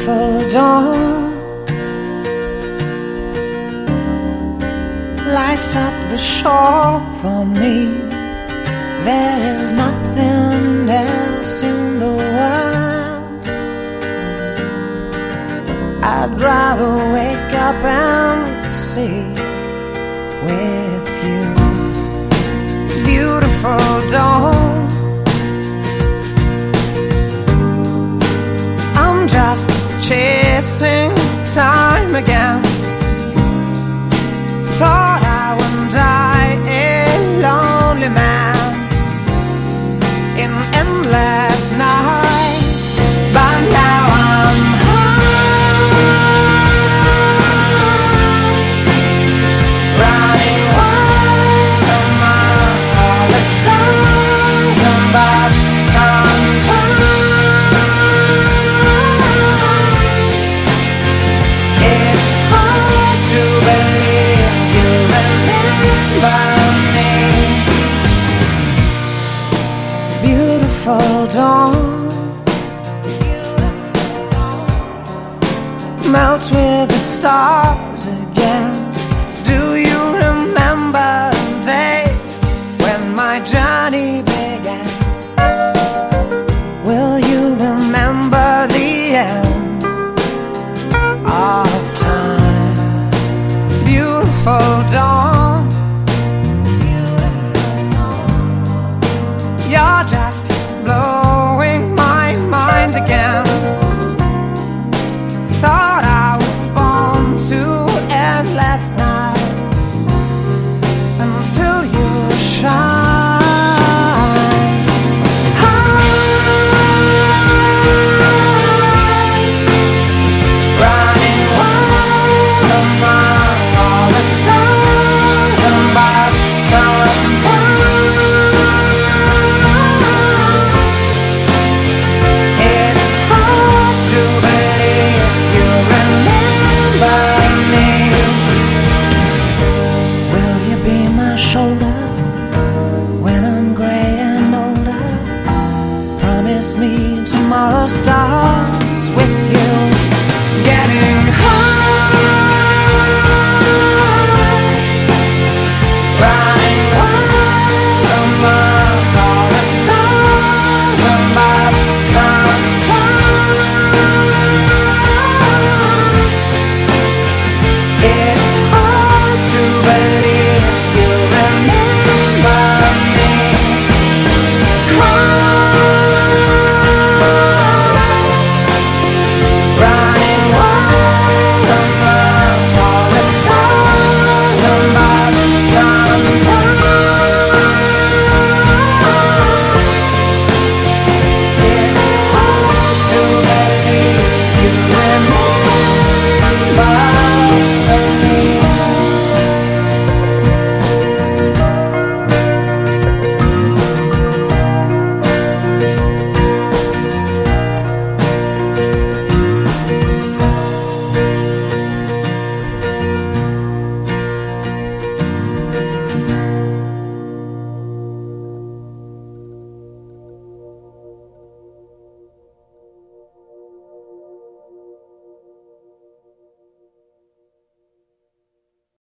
beautiful dawn lights up the shore for me. There is nothing else in the world. I'd rather wake up and see with you. Beautiful dawn, I'm just chasing time again. Thought I would die a lonely man in endless night, but now I'm high, running wild among all the stars above. Sometimes it's hard to believe you remember me. Beautiful dawn melts with the stars again.